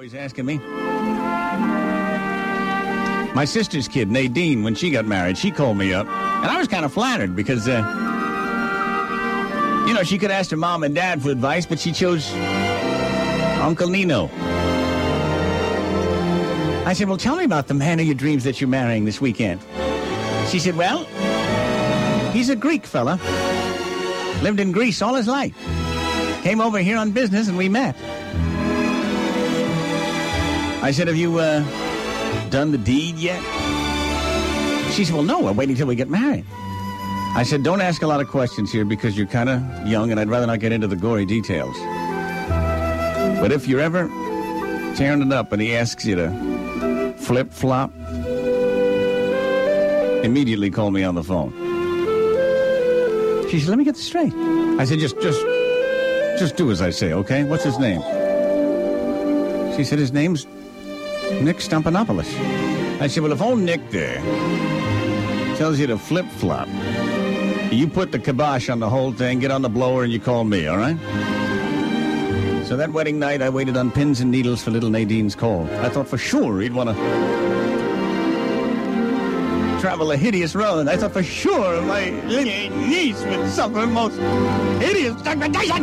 always asking me. My sister's kid, Nadine, when she got married, she called me up. And I was kind of flattered because, she could ask her mom and dad for advice, but she chose Uncle Nino. I said, well, tell me about the man of your dreams that you're marrying this weekend. She said, well, he's a Greek fella. Lived in Greece all his life. Came over here on business and we met. I said, have you done the deed yet? She said, well, no, we're waiting till we get married. I said, don't ask a lot of questions here because you're kind of young and I'd rather not get into the gory details. But if you're ever tearing it up and he asks you to flip-flop, immediately call me on the phone. She said, let me get this straight. I said, just do as I say, okay? What's his name? She said, his name's Nick Stampanopoulos. I said, well, if old Nick there tells you to flip-flop, you put the kibosh on the whole thing, get on the blower, and you call me, all right? So that wedding night, I waited on pins and needles for little Nadine's call. I thought for sure he'd want to travel a hideous road. I thought for sure my little niece would suffer most hideous degradation.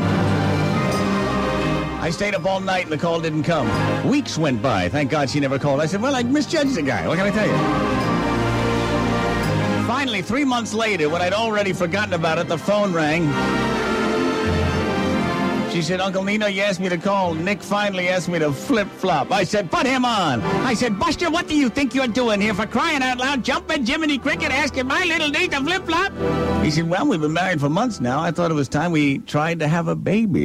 I stayed up all night and the call didn't come. Weeks went by. Thank God she never called. I said, well, I misjudged the guy. What can I tell you? Finally, 3 months later, when I'd already forgotten about it, the phone rang. She said, Uncle Nino, you asked me to call. Nick finally asked me to flip-flop. I said, put him on. I said, Buster, what do you think you're doing here? For crying out loud, jumping Jiminy Cricket, asking my little niece to flip-flop? He said, well, we've been married for months now. I thought it was time we tried to have a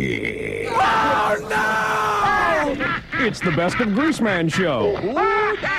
baby. Oh, no! It's the Best of Greaseman show.